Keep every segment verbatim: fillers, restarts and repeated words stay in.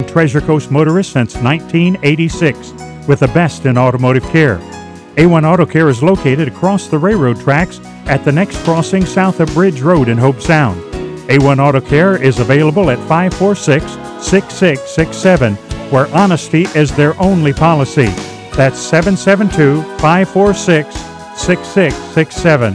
Treasure Coast Motorist since nineteen eighty-six with the best in automotive care. A one Auto Care is located across the railroad tracks at the next crossing south of Bridge Road in Hope Sound. A one Auto Care is available at five four six, six six six seven, where honesty is their only policy. That's seven seven two, five four six, six six six seven.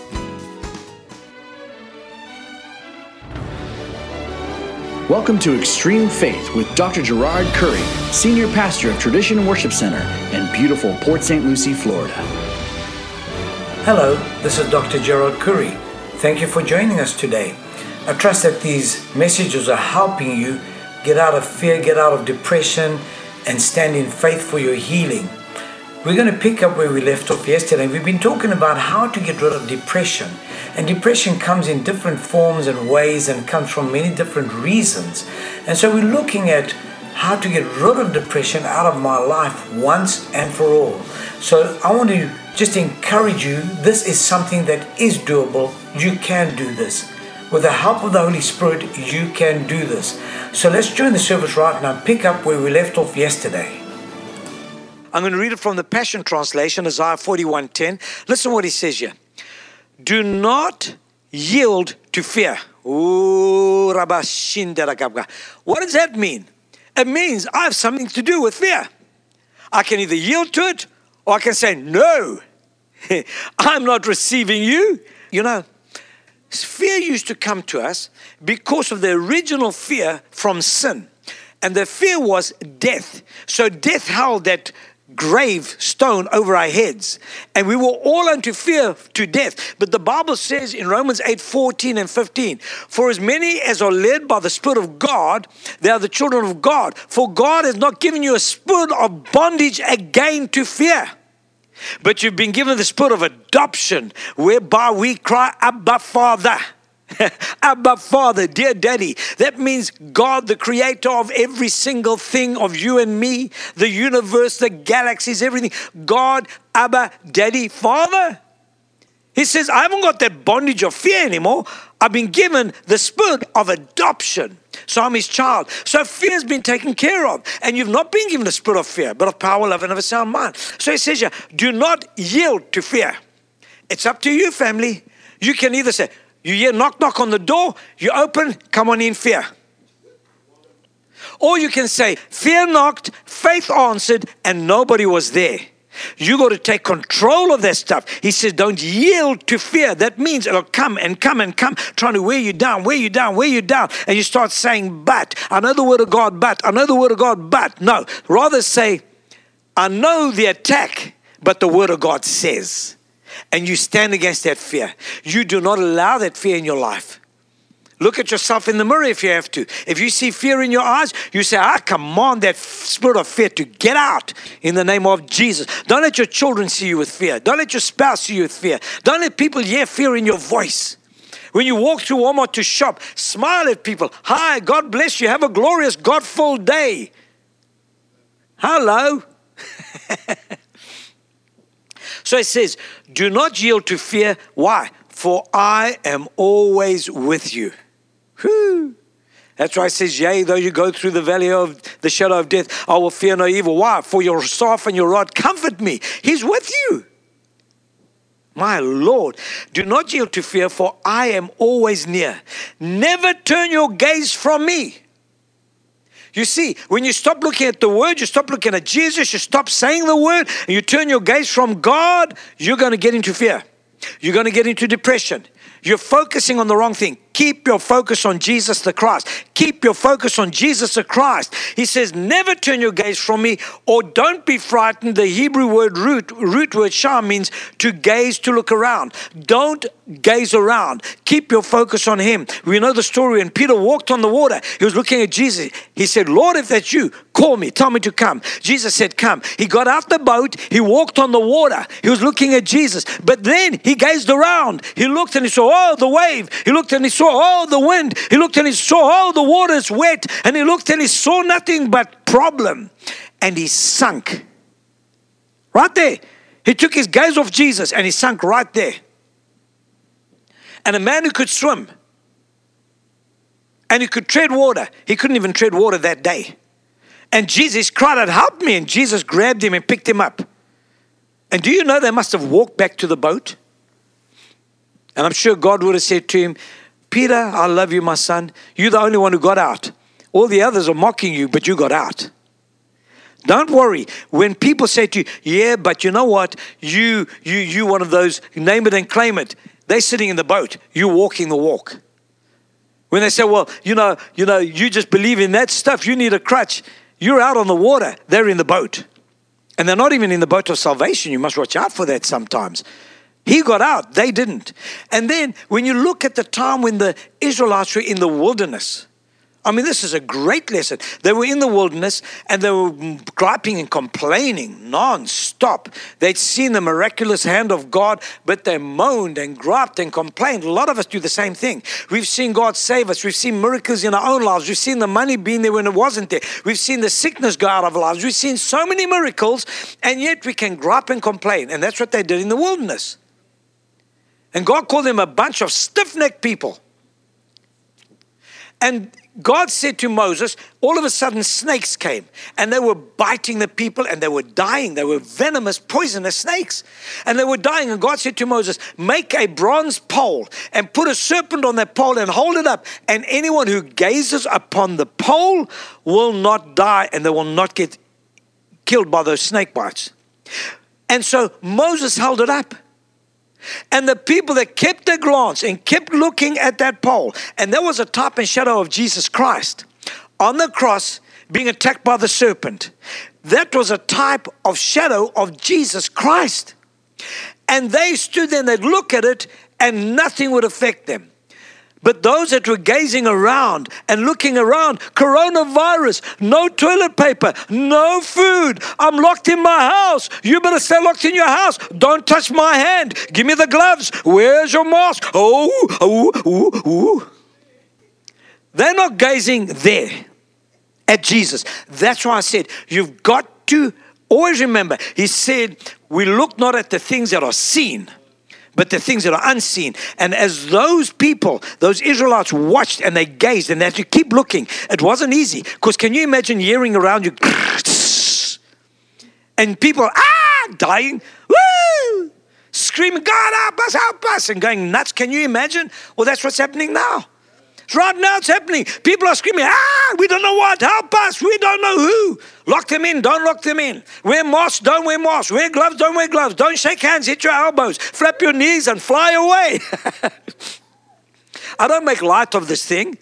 Welcome to Extreme Faith with Doctor Gerard Curry, Senior Pastor of Tradition Worship Center in beautiful Port Saint Lucie, Florida. Hello, this is Doctor Gerard Curry. Thank you for joining us today. I trust that these messages are helping you get out of fear, get out of depression, and stand in faith for your healing. We're going to pick up where we left off yesterday. We've been talking about how to get rid of depression. And depression comes in different forms and ways and comes from many different reasons. And so we're looking at how to get rid of depression out of my life once and for all. So I want to just encourage you, this is something that is doable. You can do this. With the help of the Holy Spirit, you can do this. So let's join the service right now. Pick up where we left off yesterday. I'm going to read it from the Passion Translation, Isaiah forty-one ten. Listen what he says here. Do not yield to fear. Ooh, rabashindarakabga. What does that mean? It means I have something to do with fear. I can either yield to it or I can say, no, I'm not receiving you. You know, fear used to come to us because of the original fear from sin. And the fear was death. So death held that grave stone over our heads, and we were all unto fear to death. But the Bible says in Romans eight fourteen and fifteen, for as many as are led by the Spirit of God, they are the children of God. For God has not given you a spirit of bondage again to fear, but you've been given the spirit of adoption, whereby we cry, Abba, Father. Abba, Father, dear Daddy. That means God, the creator of every single thing of you and me, the universe, the galaxies, everything. God, Abba, Daddy, Father. He says, I haven't got that bondage of fear anymore. I've been given the spirit of adoption. So I'm his child. So fear has been taken care of. And you've not been given the spirit of fear, but of power, love, and of a sound mind. So he says here, do not yield to fear. It's up to you, family. You can either say, you hear knock, knock on the door, you open, come on in, fear. Or you can say, fear knocked, faith answered, and nobody was there. You got to take control of that stuff. He says, don't yield to fear. That means it'll come and come and come, trying to wear you down, wear you down, wear you down. And you start saying, but. I know the word of God, but. I know the word of God, but. No, rather say, I know the attack, but the word of God says. And you stand against that fear. You do not allow that fear in your life. Look at yourself in the mirror if you have to. If you see fear in your eyes, you say, I command that spirit of fear to get out in the name of Jesus. Don't let your children see you with fear. Don't let your spouse see you with fear. Don't let people hear fear in your voice. When you walk through Walmart to shop, smile at people. Hi, God bless you. Have a glorious, God-filled day. Hello. So it says, do not yield to fear. Why? For I am always with you. Whew. That's why it says, yea, though you go through the valley of the shadow of death, I will fear no evil. Why? For your staff and your rod comfort me. He's with you. My Lord, do not yield to fear, for I am always near. Never turn your gaze from me. You see, when you stop looking at the word, you stop looking at Jesus, you stop saying the word, and you turn your gaze from God, you're going to get into fear. You're going to get into depression. You're focusing on the wrong thing. Keep your focus on Jesus the Christ. Keep your focus on Jesus the Christ. He says, never turn your gaze from me, or don't be frightened. The Hebrew word root, root word shah means to gaze, to look around. Don't gaze around. Keep your focus on him. We know the story when Peter walked on the water. He was looking at Jesus. He said, Lord, if that's you, call me, tell me to come. Jesus said, come. He got out the boat. He walked on the water. He was looking at Jesus. But then he gazed around. He looked and he saw, oh, the wave. He looked and he saw, oh, the wind. He looked and he saw, oh, the water is wet. And he looked and he saw nothing but problem. And he sunk. Right there. He took his gaze off Jesus and he sunk right there. And a man who could swim and he could tread water, he couldn't even tread water that day. And Jesus cried out, help me. And Jesus grabbed him and picked him up. And do you know they must have walked back to the boat? And I'm sure God would have said to him, Peter, I love you, my son. You're the only one who got out. All the others are mocking you, but you got out. Don't worry. When people say to you, yeah, but you know what? You, you, you one of those, name it and claim it. They're sitting in the boat. You're walking the walk. When they say, well, you know, you know, you just believe in that stuff. You need a crutch. You're out on the water. They're in the boat. And they're not even in the boat of salvation. You must watch out for that sometimes. He got out. They didn't. And then when you look at the time when the Israelites were in the wilderness, I mean, this is a great lesson. They were in the wilderness and they were griping and complaining non-stop. They'd seen the miraculous hand of God, but they moaned and griped and complained. A lot of us do the same thing. We've seen God save us. We've seen miracles in our own lives. We've seen the money being there when it wasn't there. We've seen the sickness go out of our lives. We've seen so many miracles, and yet we can gripe and complain. And that's what they did in the wilderness. And God called them a bunch of stiff-necked people. And God said to Moses, all of a sudden snakes came and they were biting the people and they were dying. They were venomous, poisonous snakes. And they were dying. And God said to Moses, make a bronze pole and put a serpent on that pole and hold it up. And anyone who gazes upon the pole will not die and they will not get killed by those snake bites. And so Moses held it up. And the people that kept their glance and kept looking at that pole, and there was a type and shadow of Jesus Christ on the cross being attacked by the serpent. That was a type of shadow of Jesus Christ. And they stood there and they'd look at it and nothing would affect them. But those that were gazing around and looking around, coronavirus, no toilet paper, no food. I'm locked in my house. You better stay locked in your house. Don't touch my hand. Give me the gloves. Where's your mask? Oh, oh, oh, oh. They're not gazing there at Jesus. That's why I said, you've got to always remember, he said, we look not at the things that are seen, but the things that are unseen. And as those people, those Israelites watched and they gazed and they had to keep looking, it wasn't easy. Because can you imagine hearing around you and people, ah, dying, woo, screaming, God, help us, help us, and going nuts. Can you imagine? Well, that's what's happening now. Right now it's happening. People are screaming, ah, we don't know what, help us, we don't know who. Lock them in, don't lock them in. Wear masks, don't wear masks. Wear gloves, don't wear gloves. Don't shake hands, hit your elbows. Flap your knees and fly away. I don't make light of this thing.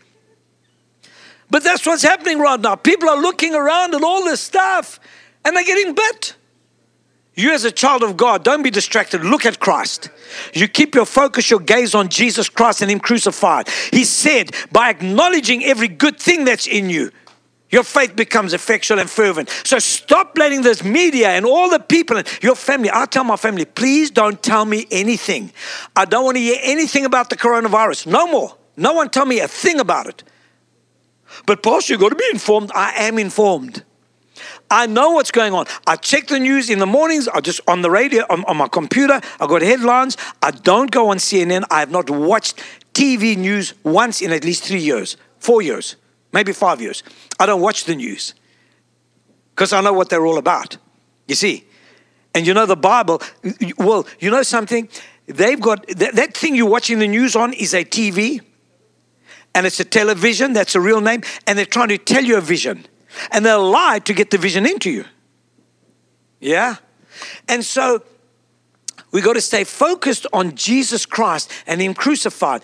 But that's what's happening right now. People are looking around at all this stuff and they're getting bit. You as a child of God, don't be distracted. Look at Christ. You keep your focus, your gaze on Jesus Christ and Him crucified. He said, by acknowledging every good thing that's in you, your faith becomes effectual and fervent. So stop letting this media and all the people and your family. I tell my family, please don't tell me anything. I don't want to hear anything about the coronavirus. No more. No one tell me a thing about it. But Pastor, you've got to be informed. I am informed. I know what's going on. I check the news in the mornings. I just on the radio, on, on my computer. I got headlines. I don't go on C N N. I have not watched T V news once in at least three years, four years, maybe five years. I don't watch the news because I know what they're all about. You see, and you know the Bible. Well, you know something. They've got that, that thing you're watching the news on is a T V, and it's a television. That's a real name, and they're trying to tell you a vision. And they'll lie to get the vision into you. Yeah? And so we got to stay focused on Jesus Christ and Him crucified.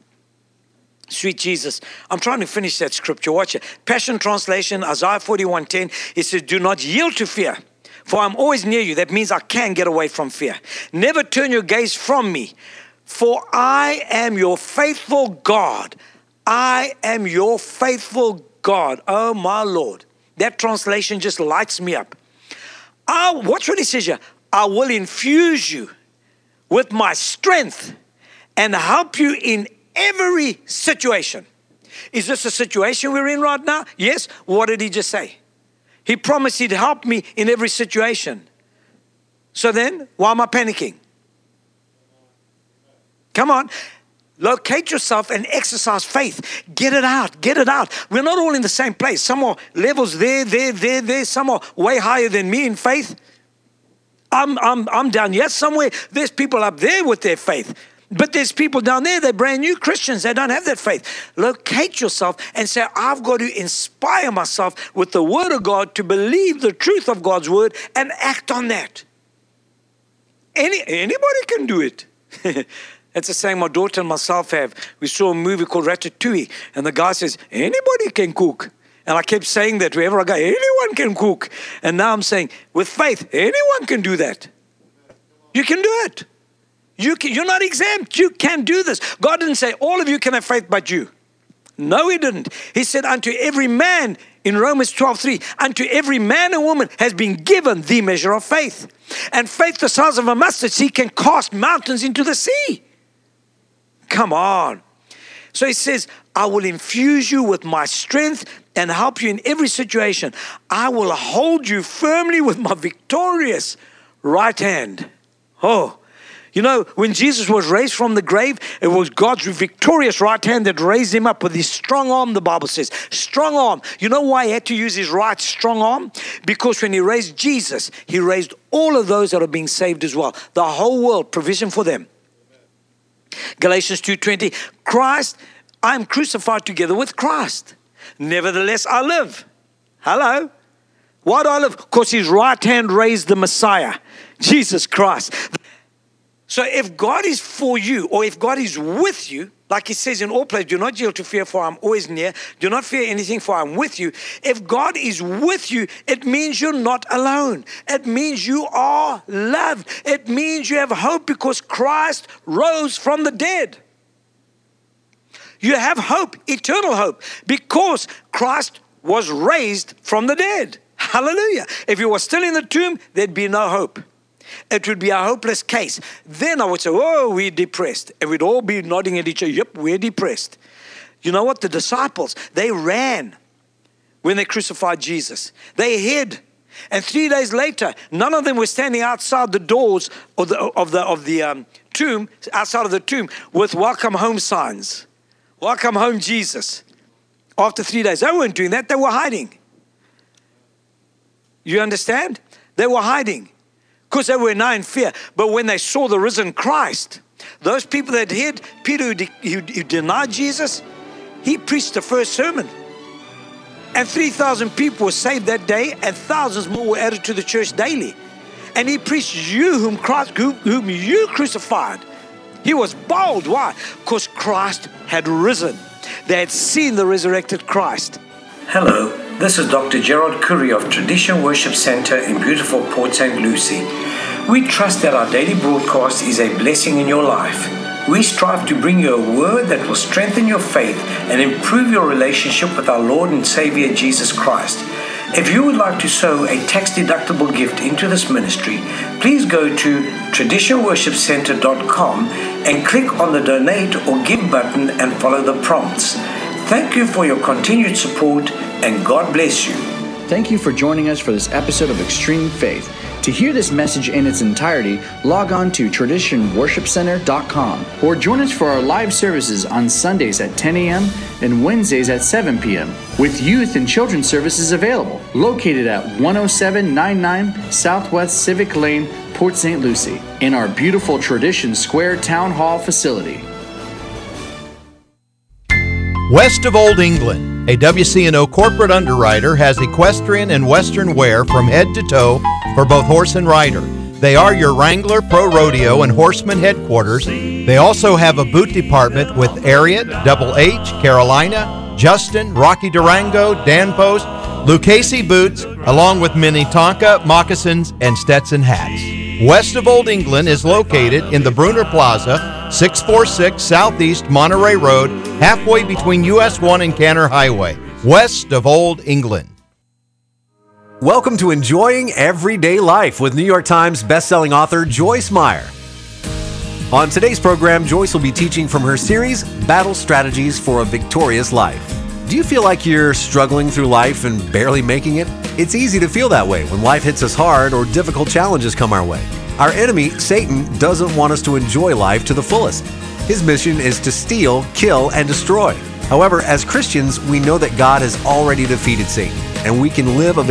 Sweet Jesus. I'm trying to finish that scripture. Watch it. Passion Translation, Isaiah forty-one ten. It says, do not yield to fear, for I'm always near you. That means I can get away from fear. Never turn your gaze from me, for I am your faithful God. I am your faithful God. God, oh my Lord. That translation just lights me up. I, watch what he says here. I will infuse you with my strength and help you in every situation. Is this a situation we're in right now? Yes. What did he just say? He promised he'd help me in every situation. So then, why am I panicking? Come on. Locate yourself and exercise faith. Get it out. Get it out. We're not all in the same place. Some are levels there, there, there, there. Some are way higher than me in faith. I'm, I'm, I'm down here somewhere. There's people up there with their faith. But there's people down there, they're brand new Christians. They don't have that faith. Locate yourself and say, I've got to inspire myself with the Word of God to believe the truth of God's Word and act on that. Any, anybody can do it. That's the same my daughter and myself have. We saw a movie called Ratatouille, and the guy says, anybody can cook. And I kept saying that wherever I go, anyone can cook. And now I'm saying, with faith, anyone can do that. You can do it. You can, you're not exempt. You can do this. God didn't say, all of you can have faith but you. No, He didn't. He said, unto every man, in Romans twelve three, unto every man and woman has been given the measure of faith. And faith the size of a mustard seed can cast mountains into the sea. Come on. So He says, I will infuse you with my strength and help you in every situation. I will hold you firmly with my victorious right hand. Oh, you know, when Jesus was raised from the grave, it was God's victorious right hand that raised Him up with His strong arm, the Bible says. Strong arm. You know why He had to use His right strong arm? Because when He raised Jesus, He raised all of those that are being saved as well. The whole world, provision for them. Galatians two twenty, Christ, I am crucified together with Christ. Nevertheless, I live. Hello. Why do I live? Because His right hand raised the Messiah, Jesus Christ. So if God is for you, or if God is with you, like He says in all places, do not yield to fear, for I'm always near. Do not fear anything, for I'm with you. If God is with you, it means you're not alone. It means you are loved. It means you have hope because Christ rose from the dead. You have hope, eternal hope, because Christ was raised from the dead. Hallelujah. If He was still in the tomb, there'd be no hope. It would be a hopeless case. Then I would say, oh, we're depressed. And we'd all be nodding at each other, yep, we're depressed. You know what? The disciples, they ran when they crucified Jesus. They hid. And three days later, none of them were standing outside the doors of the, of the, of the um, tomb, outside of the tomb, with welcome home signs. Welcome home, Jesus. After three days, they weren't doing that. They were hiding. You understand? They were hiding. Because they were now in fear. But when they saw the risen Christ, those people that hid, Peter who, de- who, who denied Jesus, he preached the first sermon. And three thousand people were saved that day, and thousands more were added to the church daily. And he preached you whom Christ, whom you crucified. He was bold. Why? Because Christ had risen. They had seen the resurrected Christ. Hello, this is Doctor Gerard Curry of Tradition Worship Center in beautiful Port Saint Lucie. We trust that our daily broadcast is a blessing in your life. We strive to bring you a word that will strengthen your faith and improve your relationship with our Lord and Savior Jesus Christ. If you would like to sow a tax-deductible gift into this ministry, please go to tradition worship center dot com and click on the donate or give button and follow the prompts. Thank you for your continued support, and God bless you. Thank you for joining us for this episode of Extreme Faith. To hear this message in its entirety, log on to tradition worship center dot com or join us for our live services on Sundays at ten a.m. and Wednesdays at seven p.m. with youth and children's services available, located at one oh seven ninety-nine Southwest Civic Lane, Port Saint Lucie, in our beautiful Tradition Square Town Hall facility. West of Old England, a W C N O corporate underwriter has equestrian and western wear from head to toe for both horse and rider. They are your Wrangler Pro Rodeo and Horseman headquarters. They also have a boot department with Ariat, Double H, Carolina, Justin, Rocky Durango, Danpost, Lucchese boots, along with Minnetonka, moccasins, and Stetson hats. West of Old England is located in the Bruner Plaza, six forty-six Southeast Monterey Road, halfway between U S one and Canner Highway, west of Old England. Welcome to Enjoying Everyday Life with New York Times bestselling author Joyce Meyer. On today's program, Joyce will be teaching from her series, Battle Strategies for a Victorious Life. Do you feel like you're struggling through life and barely making it? It's easy to feel that way when life hits us hard or difficult challenges come our way. Our enemy, Satan, doesn't want us to enjoy life to the fullest. His mission is to steal, kill, and destroy. However, as Christians, we know that God has already defeated Satan, and we can live a